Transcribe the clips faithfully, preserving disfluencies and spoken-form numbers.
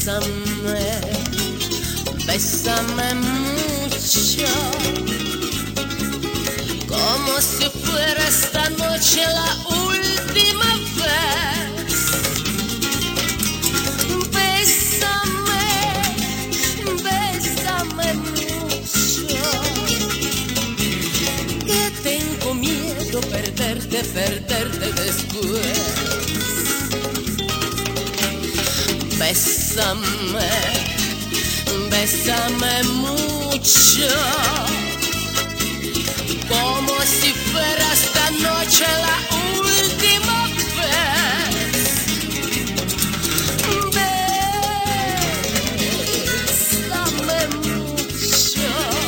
Bésame, bésame mucho, como si fuera esta noche la última vez. Bésame, bésame mucho, que tengo miedo perderte, perderte después. Bésame, bésame mucho, como si fuera esta noche la última vez. Bésame mucho,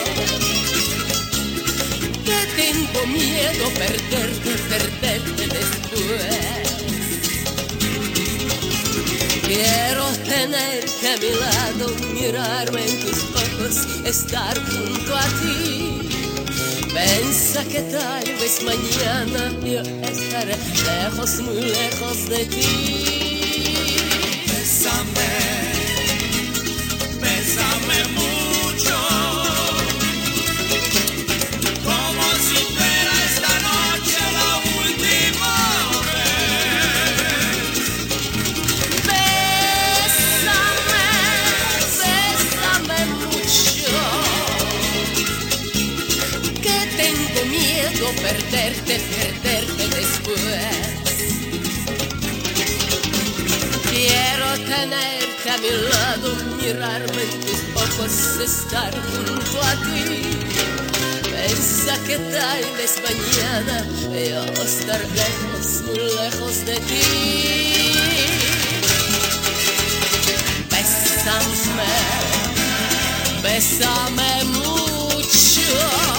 que tengo miedo perderte, perderte después. Quiero tenerte a mi lado, mirarme en tus ojos, estar junto a ti. Piensa que tal vez mañana yo estaré lejos, muy lejos de ti. Bésame, bésame mucho, como si fuera esta noche la última vez. Bésame, bésame mucho, que tengo miedo perderte, perderte después. Quiero tenerte a mi lado, mirarme en tus ojos, estar junto a ti. Piensa que tal vez mañana yo estar lejos, muy lejos de ti. Bésame, bésame mucho,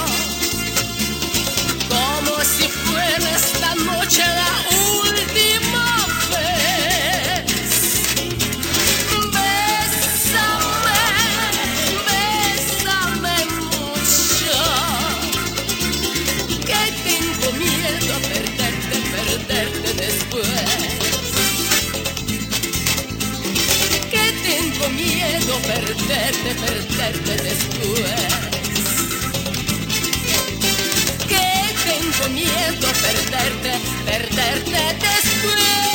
como si fuera esta noche la última vez. Bésame, bésame mucho, que tengo miedo a perderte, perderte después. Que tengo miedo a perderte, perderte después. Que tengo miedo a perderte, perderte después.